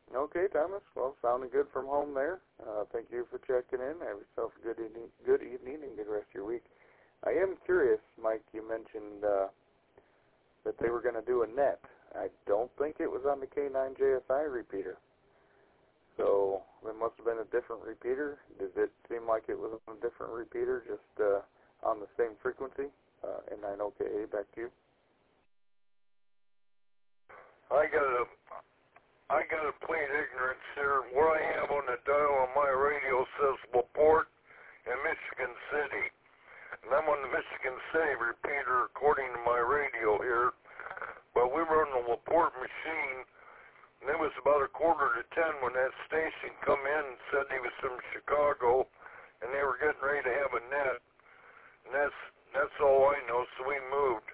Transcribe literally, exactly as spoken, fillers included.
Okay, Thomas. Well, sounding good from home there. Uh, thank you for checking in. Have yourself a good evening, good evening and good rest of your week. I am curious, Mike, you mentioned uh, that they were going to do a net. I don't think it was on the K nine J S I repeater. So it must have been a different repeater. Does it seem like it was on a different repeater, just uh, on the same frequency? Uh, N nine O K A, back to you. I got a, I got to plead ignorance here. What I have on the dial on my radio says LaPorte and Michigan City. And I'm on the Michigan City repeater according to my radio here. But we were on the LaPorte machine, and it was about a quarter to ten when that station come in and said he was from Chicago, and they were getting ready to have a net. And that's that's all I know, so we moved.